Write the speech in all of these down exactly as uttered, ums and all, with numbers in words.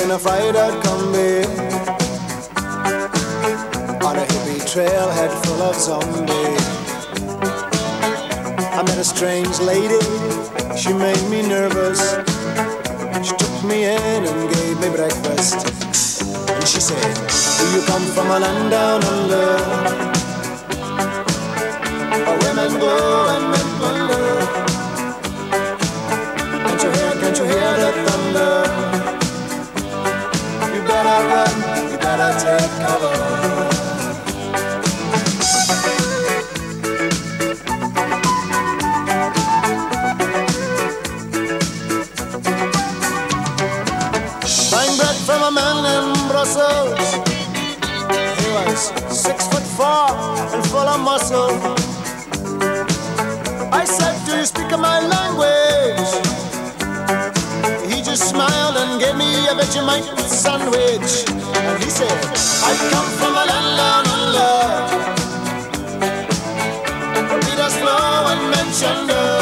in a fried out Kombi on a hippie trailhead full of zombies. I met a strange lady, she made me nervous. She took me in and gave me breakfast. And she said, do you come from a land down under, where women go and men wonder? Can't you hear, can't you hear the thunder? You better run, you better take cover. From a man in Brussels, he was six foot four and full of muscle. I said, do you speak my language? He just smiled and gave me a Vegemite sandwich. And he said, I come from a land down under, where Peter's flow and Menchender.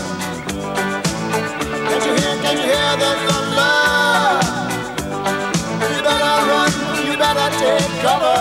Can't you hear, can't you hear the thunder? Take cover.